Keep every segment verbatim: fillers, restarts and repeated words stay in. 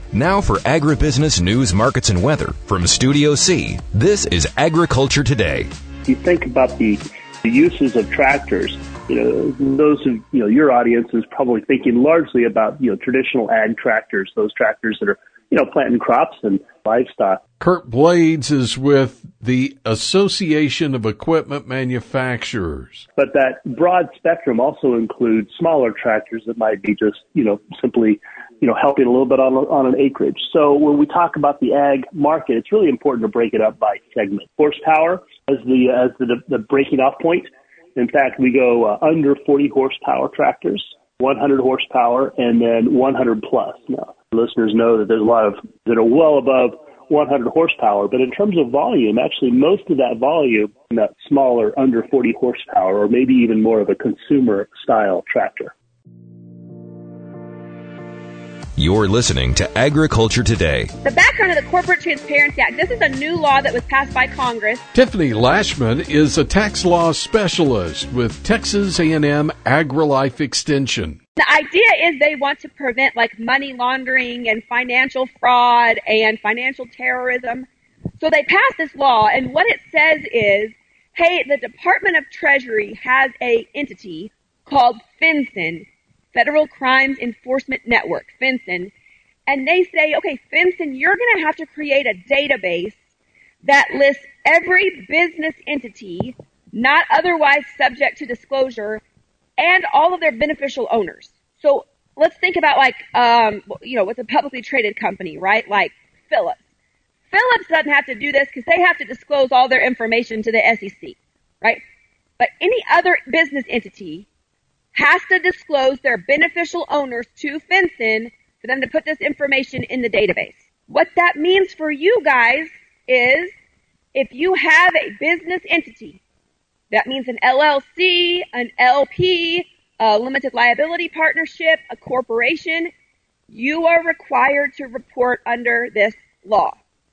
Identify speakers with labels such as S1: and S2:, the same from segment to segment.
S1: Now for agribusiness news, markets, and weather from Studio C, this is Agriculture Today.
S2: You think about the, the uses of tractors. You know, those of, you know, your audience is probably thinking largely about, you know, traditional ag tractors, those tractors that are, you know, planting crops and livestock.
S3: Kurt Blades is with the Association of Equipment Manufacturers.
S2: But that broad spectrum also includes smaller tractors that might be just, you know, simply, you know, helping a little bit on, on an acreage. So when we talk about the ag market, it's really important to break it up by segment. Horsepower as the, as the, the breaking off point. In fact, we go uh, under forty horsepower tractors, one hundred horsepower, and then one hundred plus. Now, listeners know that there's a lot of that are well above one hundred horsepower, but in terms of volume, actually most of that volume in that smaller under forty horsepower, or maybe even more of a consumer style tractor.
S1: You're listening to Agriculture Today.
S4: The background of the Corporate Transparency Act, this is a new law that was passed by Congress.
S3: Tiffany Lashman is a tax law specialist with Texas A and M AgriLife Extension.
S4: The idea is they want to prevent like money laundering and financial fraud and financial terrorism. So they passed this law, and what it says is, hey, the Department of Treasury has a entity called FinCEN, Federal Crimes Enforcement Network, FinCEN, and they say, okay, FinCEN, you're going to have to create a database that lists every business entity not otherwise subject to disclosure and all of their beneficial owners. So let's think about like, um, you know, what's a publicly traded company, right? Like Phillips. Phillips doesn't have to do this because they have to disclose all their information to the S E C, right? But any other business entity has to disclose their beneficial owners to FinCEN for them to put this information in the database. What that means for you guys is if you have a business entity, that means an L L C, an L P, a limited liability partnership, a corporation, you are required to report under this law.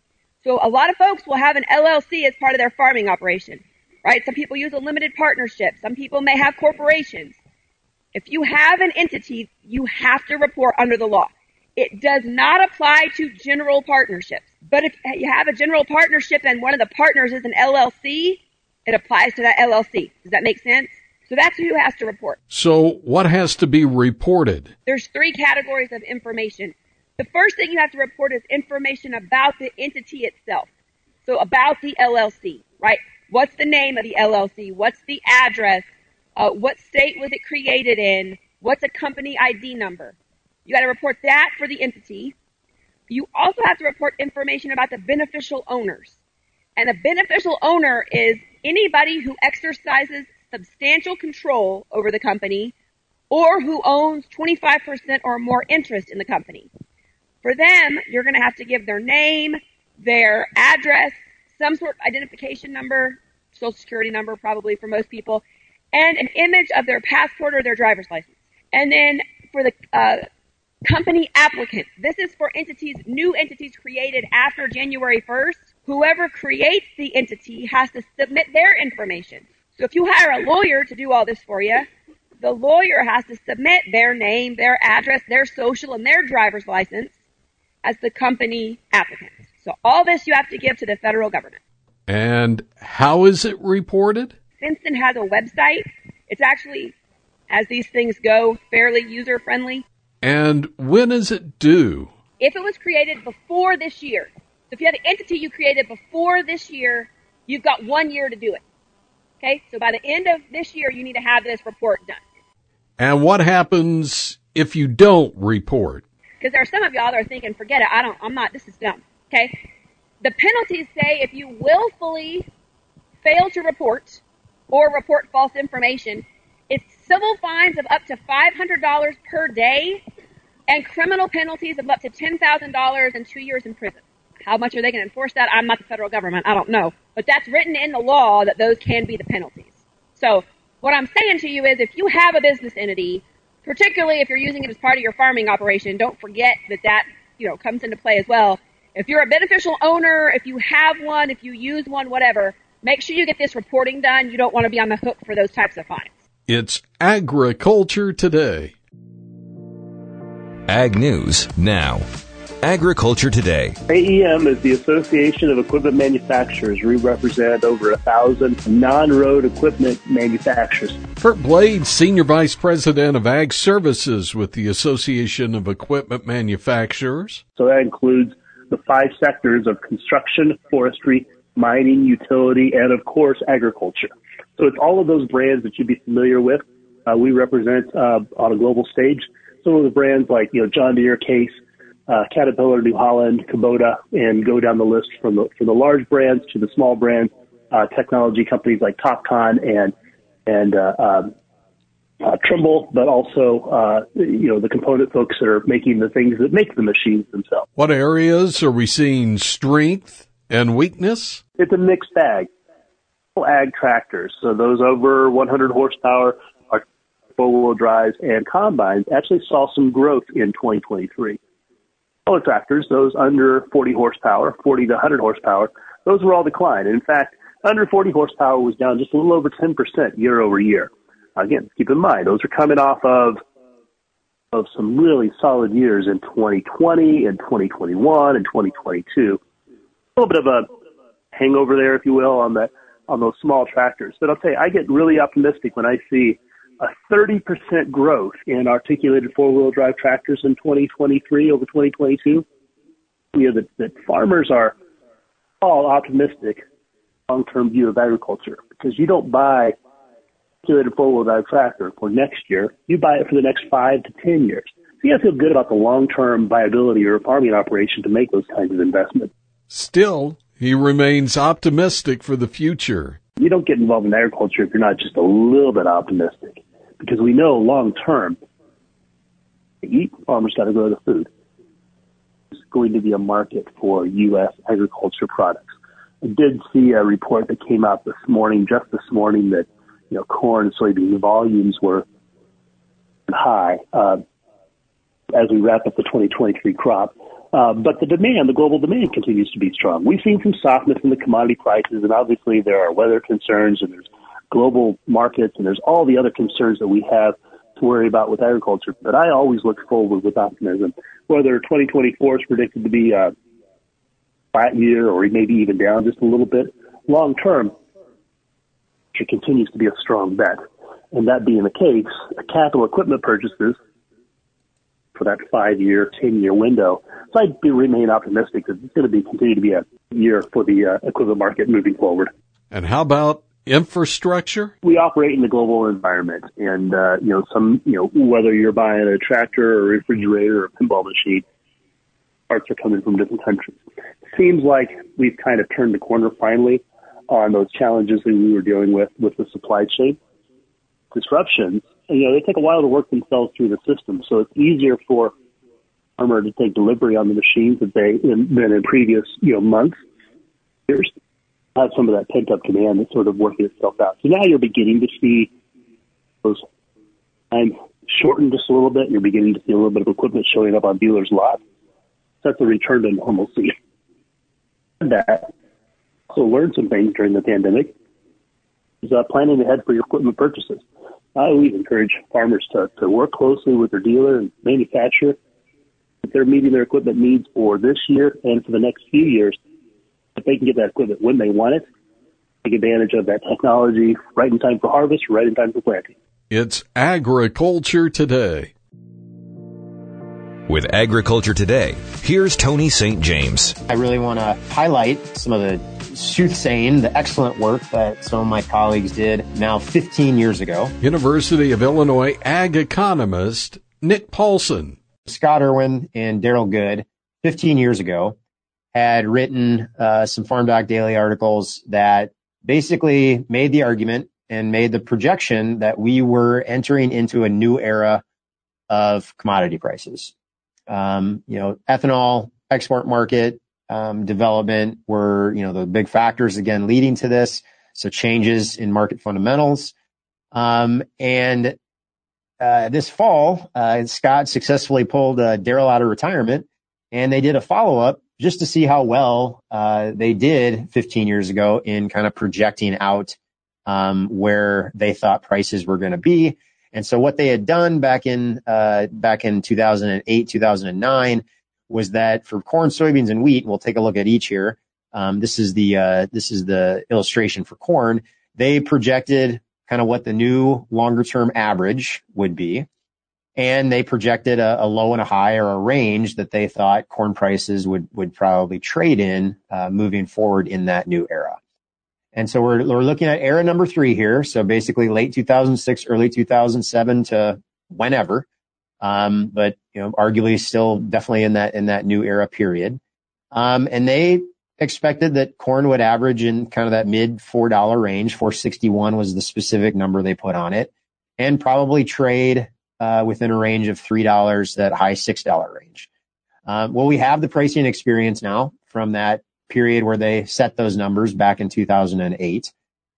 S4: So a lot of folks will have an L L C as part of their farming operation, right? Some people use a limited partnership. Some people may have corporations. If you have an entity, you have to report under the law. It does not apply to general partnerships. But if you have a general partnership and one of the partners is an L L C, it applies to that L L C. Does that make sense? So that's who has to report.
S3: So what has to be reported?
S4: There's three categories of information. The first thing you have to report is information about the entity itself. So about the L L C, right? What's the name of the L L C? What's the address? Uh, what state was it created in? What's a company I D number? You got to report that for the entity. You also have to report information about the beneficial owners. And a beneficial owner is anybody who exercises substantial control over the company or who owns twenty-five percent or more interest in the company. For them, you're going to have to give their name, their address, some sort of identification number, social security number probably for most people, and an image of their passport or their driver's license. And then for the uh, company applicants, this is for entities, new entities created after January first. Whoever creates the entity has to submit their information. So if you hire a lawyer to do all this for you, the lawyer has to submit their name, their address, their social, and their driver's license as the company applicant. So all this you have to give to the federal government.
S3: And how is it reported?
S4: FinCEN has a website. It's actually, as these things go, fairly user-friendly.
S3: And when is it due?
S4: If it was created before this year, so if you have an entity you created before this year, you've got one year to do it. Okay? So by the end of this year, you need to have this report done.
S3: And what happens if you don't report?
S4: Because there are some of y'all that are thinking, forget it, I don't, I'm not, this is dumb. Okay? The penalties say if you willfully fail to report or report false information, it's civil fines of up to five hundred dollars per day and criminal penalties of up to ten thousand dollars and two years in prison. How much are they going to enforce that? I'm not the federal government. I don't know. But that's written in the law that those can be the penalties. So what I'm saying to you is if you have a business entity, particularly if you're using it as part of your farming operation, don't forget that that, you know, comes into play as well. If you're a beneficial owner, if you have one, if you use one, whatever, make sure you get this reporting done. You don't want to be on the hook for those types of fines.
S3: It's Agriculture Today.
S1: Ag News Now. Agriculture Today.
S2: A E M is the Association of Equipment Manufacturers. We represent over a thousand non-road equipment manufacturers.
S3: Kurt Blades, Senior Vice President of Ag Services with the Association of Equipment Manufacturers.
S2: So that includes the five sectors of construction, forestry, mining, utility, and of course, agriculture. So it's all of those brands that you'd be familiar with. Uh, we represent uh, on a global stage some of the brands like, you know, John Deere, Case, uh, Caterpillar, New Holland, Kubota, and go down the list from the from the large brands to the small brands, uh, technology companies like Topcon and and uh, um, uh, Trimble, but also uh, you know the component folks that are making the things that make the machines themselves.
S3: What areas are we seeing strength and weakness?
S2: It's a mixed bag. Ag tractors, so those over one hundred horsepower, are four-wheel drives, and combines actually saw some growth in twenty twenty-three. Smaller tractors, those under forty horsepower, forty to one hundred horsepower, those were all declined. In fact, under forty horsepower was down just a little over ten percent year over year. Again, keep in mind, those are coming off of of some really solid years in twenty twenty and twenty twenty-one and twenty twenty-two. A little bit of a hangover there, if you will, on the on those small tractors. But I'll tell you, I get really optimistic when I see a thirty percent growth in articulated four-wheel drive tractors in twenty twenty-three over twenty twenty-two. You know, that, that farmers are all optimistic long-term view of agriculture, because you don't buy articulated four-wheel drive tractor for next year. You buy it for the next five to ten years. So you got to feel good about the long-term viability of your farming operation to make those kinds of investments.
S3: Still, he remains optimistic for the future.
S2: You don't get involved in agriculture if you're not just a little bit optimistic, because we know long term, to eat, farmers got to grow the food. There's going to be a market for U S agriculture products. I did see a report that came out this morning, just this morning, that you know corn and soybean volumes were high uh, as we wrap up the twenty twenty-three crop. Uh, but the demand, the global demand continues to be strong. We've seen some softness in the commodity prices, and obviously there are weather concerns, and there's global markets, and there's all the other concerns that we have to worry about with agriculture. But I always look forward with optimism. Whether twenty twenty-four is predicted to be a flat year or maybe even down just a little bit, long term, it continues to be a strong bet. And that being the case, capital equipment purchases for that five-year, ten-year window. So I do remain optimistic that it's going to be continue to be a year for the uh, equipment market moving forward.
S3: And how about infrastructure?
S2: We operate in the global environment, and uh, you know, some you know whether you're buying a tractor or a refrigerator or a pinball machine, parts are coming from different countries. It seems like we've kind of turned the corner finally on those challenges that we were dealing with with the supply chain disruptions. You know, they take a while to work themselves through the system, so it's easier for farmer to take delivery on the machines that they in, than in previous you know months, years. Have some of that pent up demand that's sort of working itself out. So now you're beginning to see those times shorten just a little bit. You're beginning to see a little bit of equipment showing up on dealers' lots. That's a return to normalcy. And that also learned some things during the pandemic. Is uh, planning ahead for your equipment purchases. I always encourage farmers to, to work closely with their dealer and manufacturer. If they're meeting their equipment needs for this year and for the next few years, if they can get that equipment when they want it, take advantage of that technology right in time for harvest, right in time for planting.
S3: It's Agriculture Today.
S1: With Agriculture Today, here's Tony Saint James.
S5: I really want to highlight some of the soothsaying, the excellent work that some of my colleagues did now fifteen years ago.
S3: University of Illinois ag economist Nick Paulson.
S5: Scott Irwin and Daryl Good, fifteen years ago, had written uh, some Farm Doc Daily articles that basically made the argument and made the projection that we were entering into a new era of commodity prices. Um, you know, ethanol export market um, development were, you know, the big factors again leading to this. So changes in market fundamentals. Um, and uh, this fall, uh, Scott successfully pulled uh, Daryl out of retirement, and they did a follow up just to see how well uh, they did fifteen years ago in kind of projecting out um, where they thought prices were going to be. And so what they had done back in uh, back in two thousand eight, two thousand nine was that for corn, soybeans, and wheat, and we'll take a look at each here. Um, this is the, uh, this is the illustration for corn. They projected kind of what the new longer term average would be. And they projected a, a low and a high, or a range that they thought corn prices would, would probably trade in, uh, moving forward in that new era. And so we're, we're looking at era number three here. So basically late two thousand six, early two thousand seven to whenever. Um, but, you know, arguably still definitely in that, in that new era period. Um, and they expected that corn would average in kind of that mid four dollar range. four sixty-one was the specific number they put on it, and probably trade, uh, within a range of three dollars, that high six dollar range. Um, well, we have the pricing experience now from that period where they set those numbers back in two thousand eight.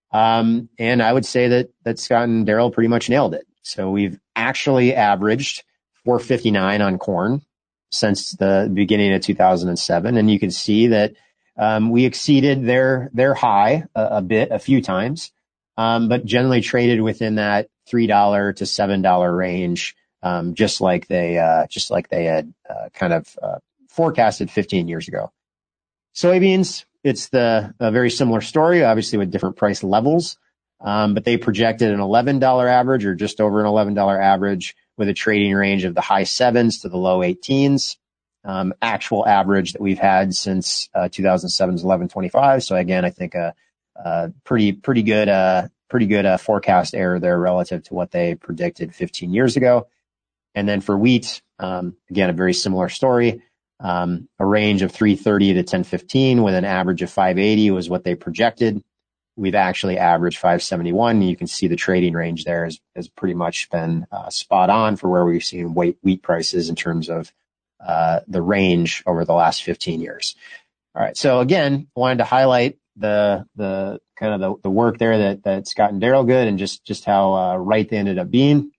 S5: Um, and I would say that, that Scott and Daryl pretty much nailed it. So we've actually averaged four fifty-nine on corn since the beginning of two thousand seven. And you can see that, um, we exceeded their, their high a, a bit, a few times. Um, but generally traded within that three dollars to seven dollars range. Um, just like they, uh, just like they had, uh, kind of, uh, forecasted fifteen years ago. Soybeans, it's the, a very similar story, obviously with different price levels. Um, but they projected an eleven dollars average, or just over an eleven dollars average, with a trading range of the high sevens to the low eighteens. Um, actual average that we've had since, uh, two thousand seven's eleven twenty-five. So again, I think, a, a pretty, pretty good, uh, pretty good, uh, forecast error there relative to what they predicted fifteen years ago. And then for wheat, um, again, a very similar story. Um, a range of three thirty to ten fifteen with an average of five eighty was what they projected. We've actually averaged five seventy-one. You can see the trading range there has, has pretty much been, uh, spot on for where we've seen wheat, wheat prices in terms of, uh, the range over the last fifteen years. All right. So again, I wanted to highlight the, the kind of the, the work there that, that Scott and Daryl did, and just, just how, uh, right they ended up being.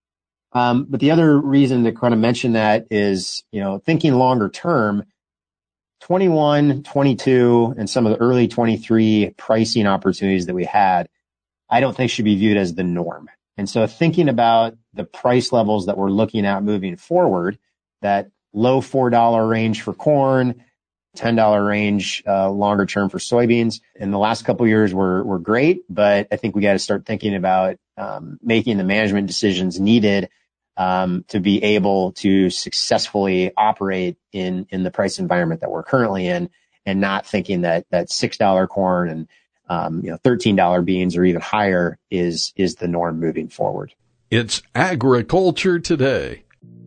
S5: Um, but the other reason to kind of mention that is, you know, thinking longer term, twenty-one, twenty-two, and some of the early twenty-three pricing opportunities that we had, I don't think should be viewed as the norm. And so thinking about the price levels that we're looking at moving forward, that low four dollar range for corn, ten dollar range, uh, longer term for soybeans. In the last couple of years were, were great, but I think we got to start thinking about, um, making the management decisions needed Um, to be able to successfully operate in, in the price environment that we're currently in, and not thinking that, that six dollar corn and, um, you know, thirteen dollar beans or even higher is, is the norm moving forward.
S3: It's Agriculture Today.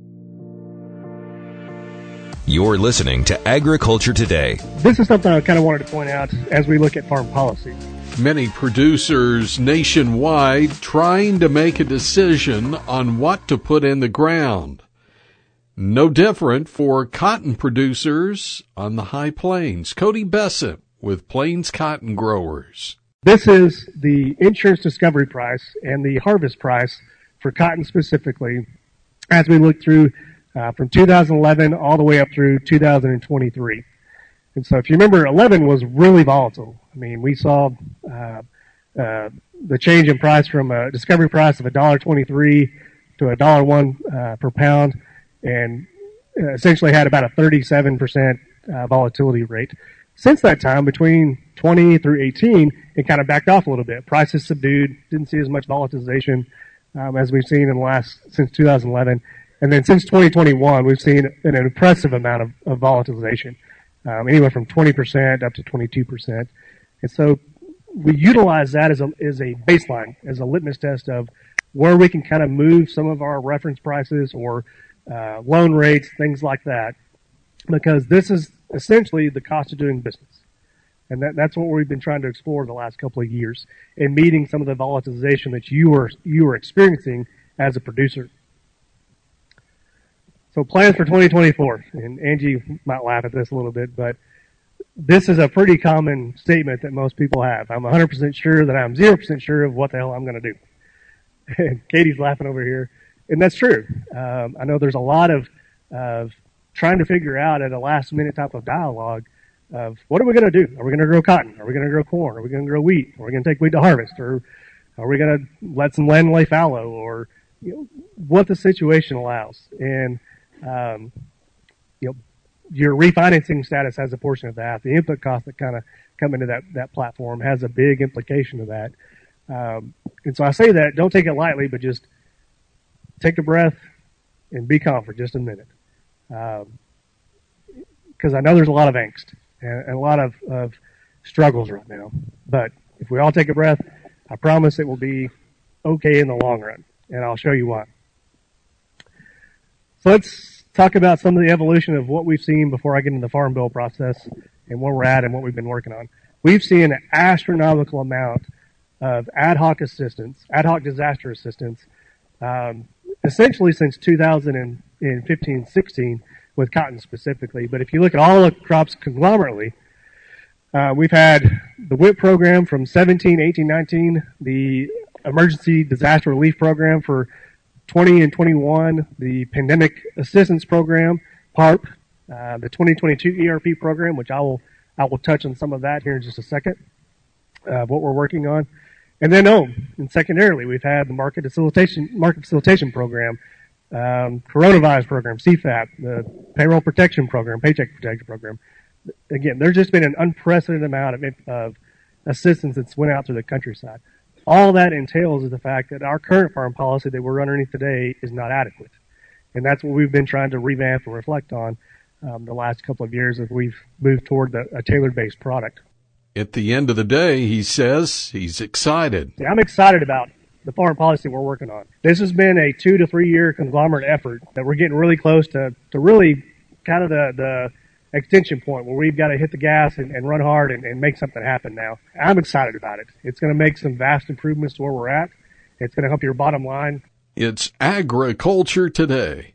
S1: You're listening to Agriculture Today.
S6: This is something I kind of wanted to point out as we look at farm policy.
S3: Many producers nationwide trying to make a decision on what to put in the ground. No different for cotton producers on the High Plains. Cody Bessent with Plains Cotton Growers.
S6: This is the insurance discovery price and the harvest price for cotton specifically as we look through uh, from two thousand eleven all the way up through two thousand twenty-three. And so if you remember, eleven was really volatile. I mean, we saw uh, uh, the change in price from a discovery price of one dollar twenty-three to one dollar one uh, per pound, and uh, essentially had about a thirty-seven percent uh, volatility rate. Since that time, between twenty through eighteen, it kind of backed off a little bit. Prices subdued, didn't see as much volatilization um, as we've seen in the last, since two thousand eleven. And then since twenty twenty-one, we've seen an impressive amount of, of volatilization. Um, anywhere from twenty percent up to twenty-two percent. And so we utilize that as a, as a baseline, as a litmus test of where we can kind of move some of our reference prices or, uh, loan rates, things like that. Because this is essentially the cost of doing business. And that, that's what we've been trying to explore the last couple of years, in meeting some of the volatilization that you are, you are experiencing as a producer. So plans for twenty twenty-four, and Angie might laugh at this a little bit, but this is a pretty common statement that most people have. I'm one hundred percent sure that I'm zero percent sure of what the hell I'm going to do. And Katie's laughing over here, and that's true. Um, I know there's a lot of, of trying to figure out at a last minute type of dialogue of what are we going to do? Are we going to grow cotton? Are we going to grow corn? Are we going to grow wheat? Are we going to take wheat to harvest? Or are we going to let some land lay fallow? Or, you know, what the situation allows. And Um, you know, your refinancing status has a portion of that. The input costs that kind of come into that, that platform has a big implication of that. Um, and so I say that, don't take it lightly, but just take a breath and be calm for just a minute. Um, cause I know there's a lot of angst and, and a lot of, of struggles right now, but if we all take a breath, I promise it will be okay in the long run, and I'll show you why. So let's talk about some of the evolution of what we've seen before I get into the Farm Bill process and where we're at and what we've been working on. We've seen an astronomical amount of ad hoc assistance, ad hoc disaster assistance, um, essentially since two thousand fifteen sixteen with cotton specifically. But if you look at all the crops conglomerately, uh, we've had the W I P program from seventeen, eighteen, nineteen, the Emergency Disaster Relief Program for twenty and twenty-one, the Pandemic Assistance Program, P A R P, uh, the twenty twenty-two E R P program, which I will I will touch on some of that here in just a second, uh, what we're working on. And then, oh, and secondarily, we've had the Market Facilitation Market Facilitation Program, um, Coronavirus Program, C FAP, the Payroll Protection Program, Paycheck Protection Program. Again, there's just been an unprecedented amount of, of assistance that's went out to the countryside. All that entails is the fact that our current farm policy that we're underneath today is not adequate. And that's what we've been trying to revamp and reflect on um, the last couple of years as we've moved toward the, a tailored-based product.
S3: At the end of the day, he says he's excited.
S6: See, I'm excited about the farm policy we're working on. This has been a two to three year conglomerate effort that we're getting really close to, to really kind of the, the extension point where we've got to hit the gas and, and run hard and, and make something happen now. I'm excited about it. It's going to make some vast improvements to where we're at. It's going to help your bottom line.
S3: It's Agriculture Today.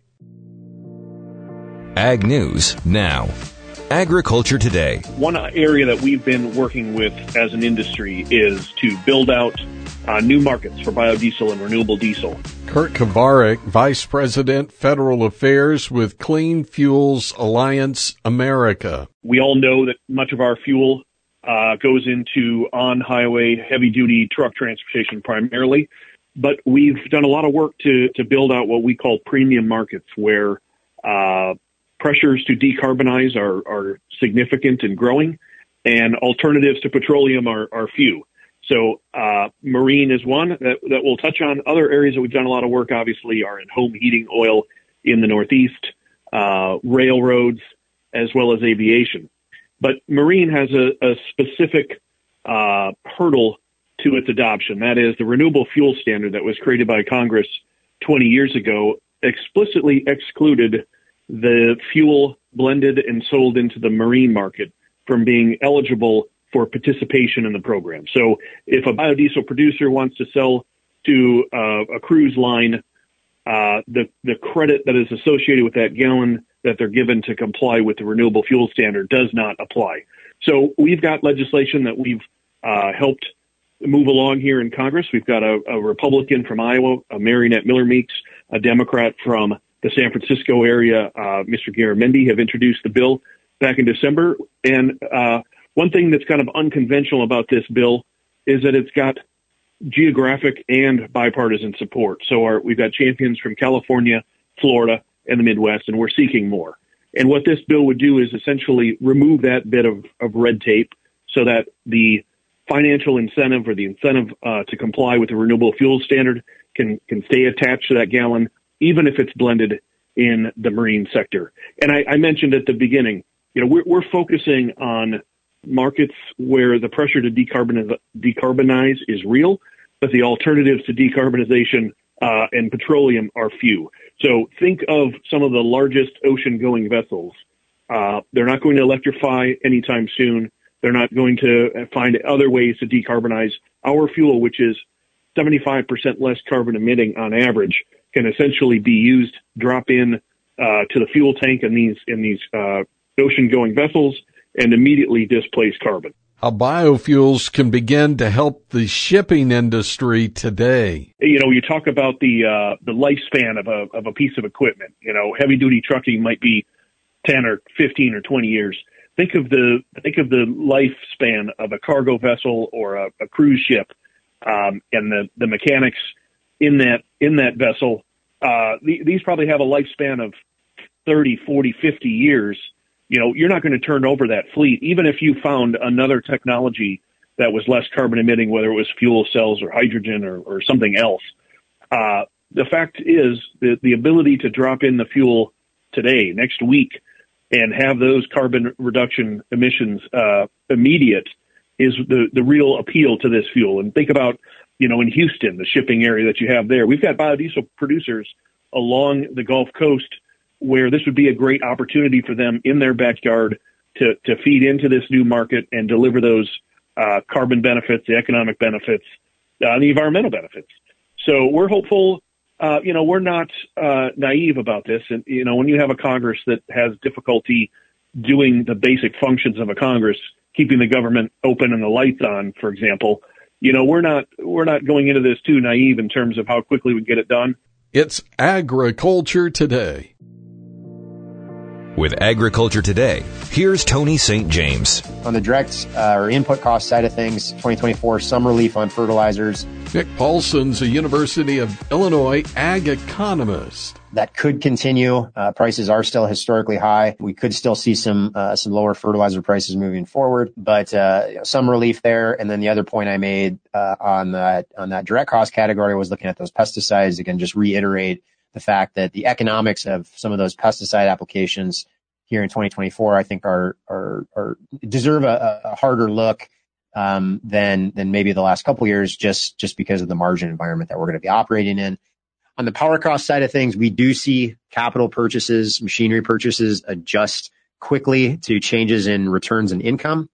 S1: Ag News Now. Agriculture Today.
S7: One area that we've been working with as an industry is to build out uh, new markets for biodiesel and renewable diesel.
S3: Kurt Kovarik, Vice President, Federal Affairs with Clean Fuels Alliance America.
S7: We all know that much of our fuel uh, goes into on-highway, heavy-duty truck transportation primarily, but we've done a lot of work to, to build out what we call premium markets where uh, pressures to decarbonize are, are significant and growing, and alternatives to petroleum are, are few. So uh, marine is one that, that we'll touch on. Other areas that we've done a lot of work, obviously, are in home heating oil in the Northeast, uh, railroads, as well as aviation. But marine has a, a specific uh, hurdle to its adoption. That is the renewable fuel standard that was created by Congress twenty years ago explicitly excluded the fuel blended and sold into the marine market from being eligible for participation in the program. So if a biodiesel producer wants to sell to uh, a cruise line, uh, the, the credit that is associated with that gallon that they're given to comply with the renewable fuel standard does not apply. So we've got legislation that we've uh, helped move along here in Congress. We've got a, a Republican from Iowa, a Marinette Miller Meeks, a Democrat from the San Francisco area, uh, Mister Garamendi, have introduced the bill back in December. And uh, one thing that's kind of unconventional about this bill is that it's got geographic and bipartisan support. So our, we've got champions from California, Florida, and the Midwest, and we're seeking more. And what this bill would do is essentially remove that bit of, of red tape so that the financial incentive or the incentive uh, to comply with the renewable fuel standard can, can stay attached to that gallon, even if it's blended in the marine sector. And I, I mentioned at the beginning, you know, we're, we're focusing on markets where the pressure to decarbonize, decarbonize is real, but the alternatives to decarbonization uh, and petroleum are few. So think of some of the largest ocean-going vessels. Uh, they're not going to electrify anytime soon. They're not going to find other ways to decarbonize. Our fuel, which is seventy-five percent less carbon emitting on average, can essentially be used, drop in uh, to the fuel tank in these in these uh, ocean-going vessels, and immediately displace carbon.
S3: How biofuels can begin to help the shipping industry today.
S7: You know, you talk about the uh, the lifespan of a of a piece of equipment. You know, heavy-duty trucking might be ten or fifteen or twenty years. Think of the think of the lifespan of a cargo vessel or a, a cruise ship, um, and the, the mechanics in that in that vessel. Uh, the, these probably have a lifespan of thirty, forty, fifty years. you know, you're not going to turn over that fleet, even if you found another technology that was less carbon emitting, whether it was fuel cells or hydrogen or, or something else. Uh, the fact is that the ability to drop in the fuel today, next week, and have those carbon reduction emissions uh, immediate is the, the real appeal to this fuel. And think about, you know, in Houston, the shipping area that you have there, we've got biodiesel producers along the Gulf Coast where this would be a great opportunity for them in their backyard to, to feed into this new market and deliver those uh, carbon benefits, the economic benefits, uh, the environmental benefits. So we're hopeful. Uh, you know, we're not uh, naive about this. And, you know, when you have a Congress that has difficulty doing the basic functions of a Congress, keeping the government open and the lights on, for example, you know, we're not we're not going into this too naive in terms of how quickly we get it done.
S3: It's Agriculture Today.
S1: With Agriculture Today, here's Tony Saint James.
S5: On the direct uh, or input cost side of things, twenty twenty-four, some relief on fertilizers.
S3: Nick Paulson's a University of Illinois ag economist.
S5: That could continue. Uh, prices are still historically high. We could still see some uh, some lower fertilizer prices moving forward, but uh, some relief there. And then the other point I made uh, on that on that direct cost category was looking at those pesticides. Again, just reiterate the fact that the economics of some of those pesticide applications here in twenty twenty-four, I think, are are, are deserve a, a harder look um, than than maybe the last couple of years, just just because of the margin environment that we're going to be operating in. On the power cost side of things, we do see capital purchases, machinery purchases adjust quickly to changes in returns and income.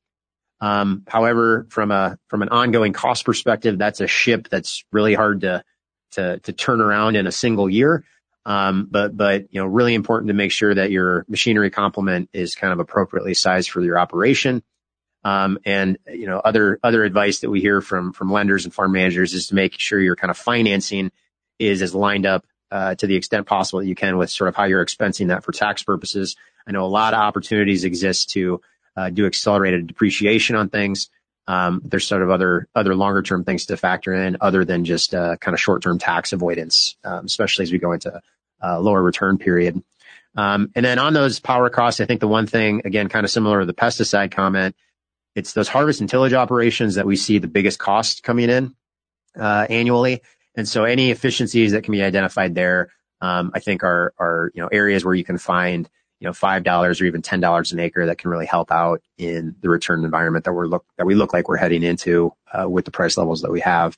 S5: Um, however, from a from an ongoing cost perspective, that's a ship that's really hard to to to turn around in a single year. Um, but but you know, really important to make sure that your machinery complement is kind of appropriately sized for your operation. Um, and you know, other other advice that we hear from from lenders and farm managers is to make sure your kind of financing is as lined up uh, to the extent possible that you can with sort of how you're expensing that for tax purposes. I know a lot of opportunities exist to uh, do accelerated depreciation on things. Um, there's sort of other other longer term things to factor in other than just uh, kind of short term tax avoidance, um, especially as we go into a lower return period. Um, and then on those power costs, I think the one thing, again, kind of similar to the pesticide comment, it's those harvest and tillage operations that we see the biggest cost coming in uh, annually. And so any efficiencies that can be identified there, um, I think are, are, you know, areas where you can find, you know, five dollars or even ten dollars an acre that can really help out in the return environment that we're look, that we look like we're heading into, uh, with the price levels that we have.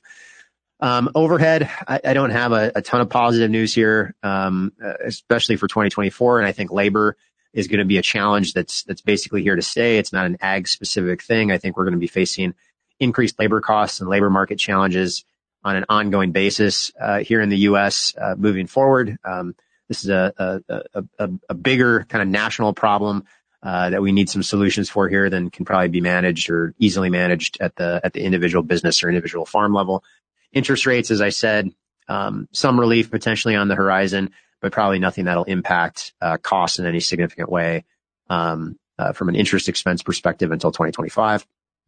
S5: Um, overhead, I, I don't have a, a ton of positive news here, um, especially for twenty twenty-four. And I think labor is going to be a challenge that's, that's basically here to stay. It's not an ag specific thing. I think we're going to be facing increased labor costs and labor market challenges on an ongoing basis, uh, here in the U S, uh, moving forward. Um, this is a, a, a, a bigger kind of national problem, uh, that we need some solutions for here than can probably be managed or easily managed at the, at the individual business or individual farm level. Interest rates, as I said, um, some relief potentially on the horizon, but probably nothing that'll impact, uh, costs in any significant way, um, uh, from an interest expense perspective until twenty twenty-five.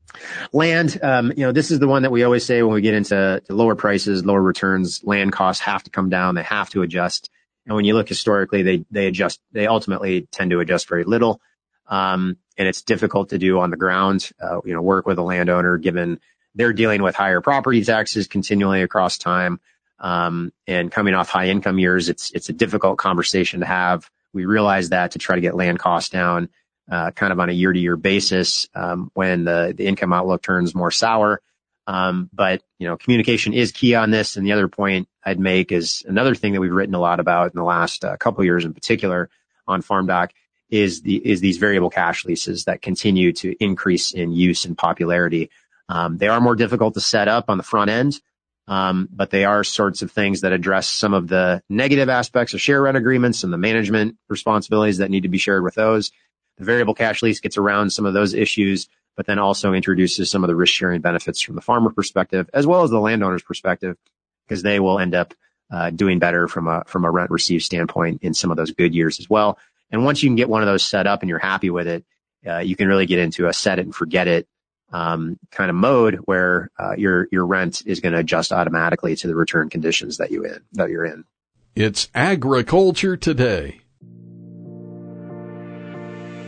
S5: Land, um, you know, this is the one that we always say when we get into to lower prices, lower returns, land costs have to come down. They have to adjust. And when you look historically, they, they adjust, they ultimately tend to adjust very little. Um, and it's difficult to do on the ground, uh, you know, work with a landowner given they're dealing with higher property taxes continually across time. Um, and coming off high income years, it's, it's a difficult conversation to have. We realize that to try to get land costs down, uh, kind of on a year to year basis, um, when the, the income outlook turns more sour. Um, but, you know, communication is key on this. And the other point I'd make is another thing that we've written a lot about in the last uh, couple of years in particular on FarmDoc is the, is these variable cash leases that continue to increase in use and popularity. Um, they are more difficult to set up on the front end. Um, but they are sorts of things that address some of the negative aspects of share rent agreements and the management responsibilities that need to be shared with those. The variable cash lease gets around some of those issues, but then also introduces some of the risk sharing benefits from the farmer perspective, as well as the landowner's perspective, because they will end up, uh, doing better from a, from a rent received standpoint in some of those good years as well. And once you can get one of those set up and you're happy with it, uh, you can really get into a set it and forget it um, kind of mode where uh, your your rent is going to adjust automatically to the return conditions that you in that you're in.
S3: It's Agriculture Today.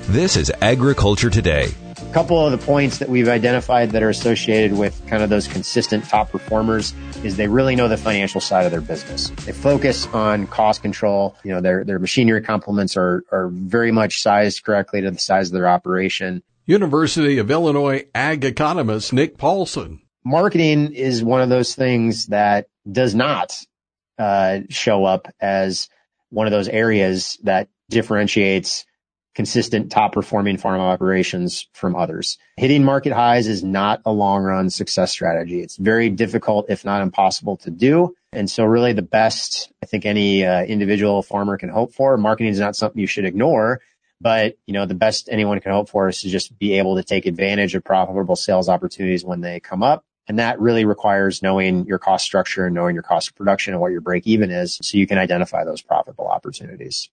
S1: This is Agriculture Today.
S5: A couple of the points that we've identified that are associated with kind of those consistent top performers is they really know the financial side of their business. They focus on cost control. You know, their, their machinery complements are, are very much sized correctly to the size of their operation.
S3: University of Illinois ag economist Nick Paulson.
S5: Marketing is one of those things that does not uh, show up as one of those areas that differentiates consistent top performing farm operations from others. Hitting market highs is not a long run success strategy. It's very difficult, if not impossible to do. And so really the best I think any uh, individual farmer can hope for, marketing is not something you should ignore, but you know, the best anyone can hope for is to just be able to take advantage of profitable sales opportunities when they come up. And that really requires knowing your cost structure and knowing your cost of production and what your break even is so you can identify those profitable opportunities.